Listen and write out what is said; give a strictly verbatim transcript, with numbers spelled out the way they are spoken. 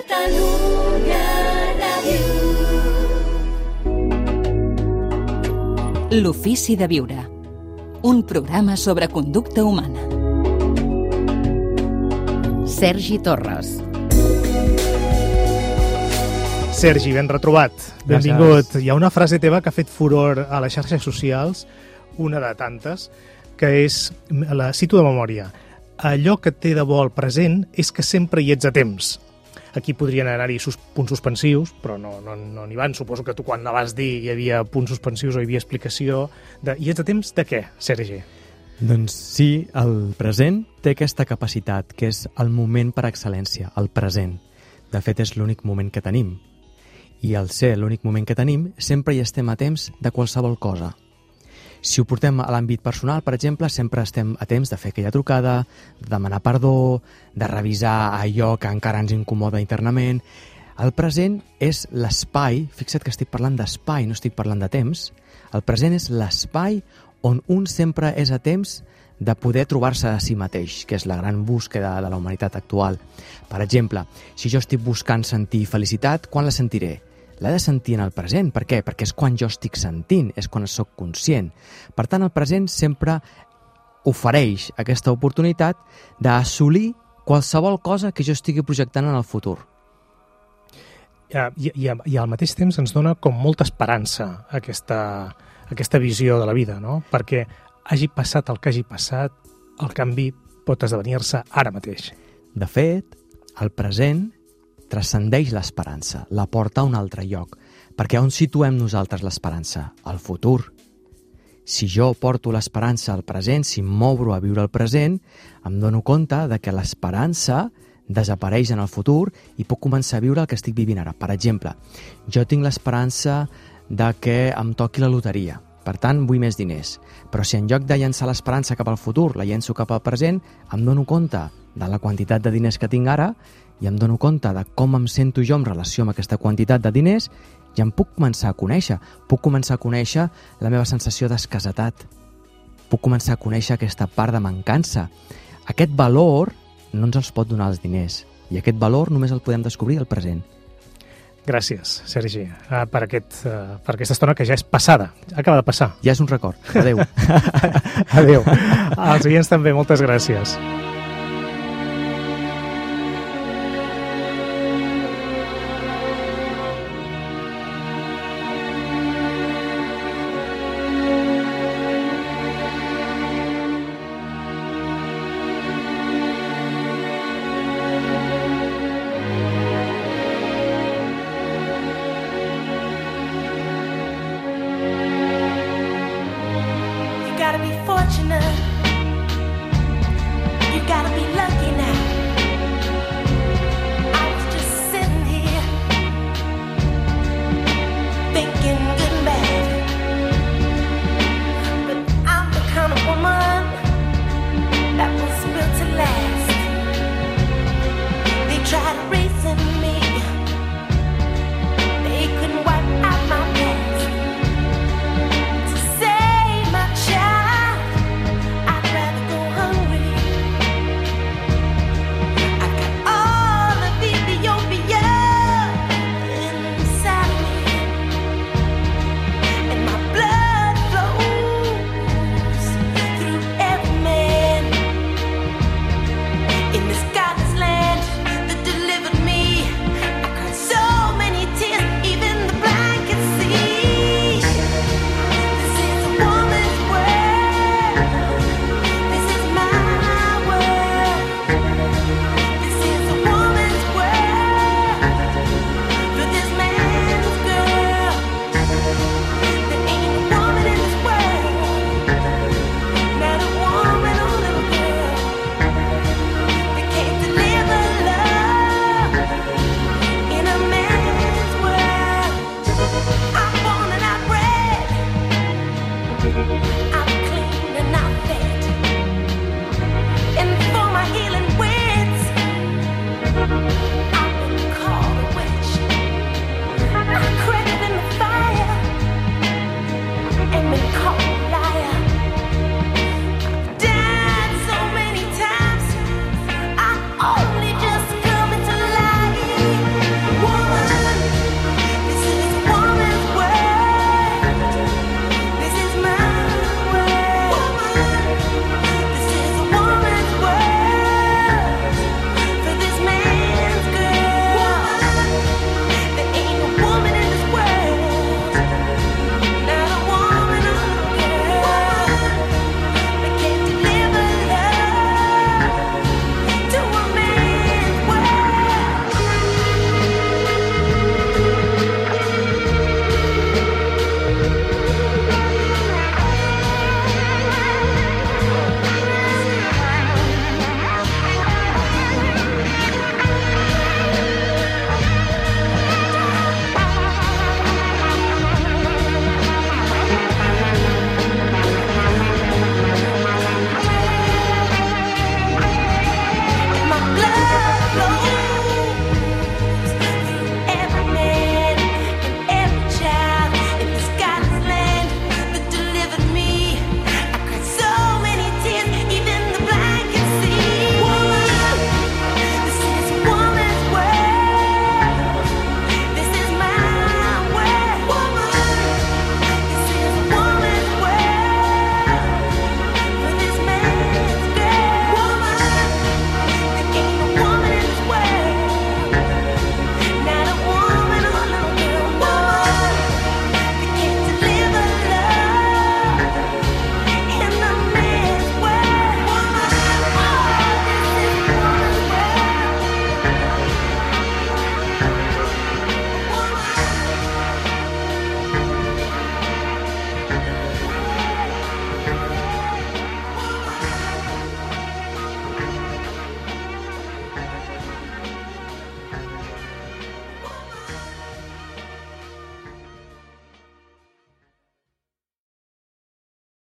Catalunya Ràdio. L'ofici de viure. Un programa sobre conducta humana. Sergi Torres. Sergi, ben retrobat. Benvingut. Gràcies. Hi ha una frase teva que ha fet furor a les xarxes socials, una de tantes, que és, la cito de memòria, allò que et té de bo al present és que sempre hi ets a temps. Aquí podrien anar-hi sus, punts suspensius, però no n'hi no, no van. Suposo que tu quan la vas dir hi havia punts suspensius o hi havia explicació. De, hi ets a temps de què, Sergi? Doncs sí, el present té aquesta capacitat, que és el moment per excel·lència, el present. De fet, és l'únic moment que tenim. I al ser l'únic moment que tenim, sempre hi estem a temps de qualsevol cosa. Si ho portem a l'àmbit personal, per exemple, sempre estem a temps de fer aquella trucada, de demanar perdó, de revisar allò que encara ens incomoda internament. El present és l'espai, fixa't que estic parlant d'espai, no estic parlant de temps. El present és l'espai on un sempre és a temps de poder trobar-se a si mateix, que és la gran búsqueda de la humanitat actual. Per exemple, si jo estic buscant sentir felicitat, quan la sentiré? L'he de sentir en el present. Per què? Perquè és quan jo estic sentint, és quan soc conscient. Per tant, el present sempre ofereix aquesta oportunitat d'assolir qualsevol cosa que jo estigui projectant en el futur. I, i, i al mateix temps ens dona com molta esperança aquesta, aquesta visió de la vida, no? Perquè hagi passat el que hagi passat, el canvi pot esdevenir-se ara mateix. De fet, el present transcendeix l'esperança, la porta a un altre lloc, perquè on situem nosaltres l'esperança? Al futur. Si jo porto l'esperança al present, si m'obro a viure el present, em dono compte de que l'esperança desapareix en el futur i puc començar a viure el que estic vivint ara. Per exemple, jo tinc l'esperança de que em toqui la loteria. Per tant, vull més diners. Però si en lloc de llançar l'esperança cap al futur, la llenço cap al present, em dono compte de la quantitat de diners que tinc ara i em dono compte de com em sento jo en relació amb aquesta quantitat de diners i em puc començar a conèixer. Puc començar a conèixer la meva sensació d'escassetat. Puc començar a conèixer aquesta part de mancança. Aquest valor no ens els pot donar els diners i aquest valor només el podem descobrir al present. Gràcies, Sergi, per, aquest, per aquesta estona que ja és passada. Acaba de passar. Ja és un record. Adéu. Adéu. Als oients també, moltes gràcies.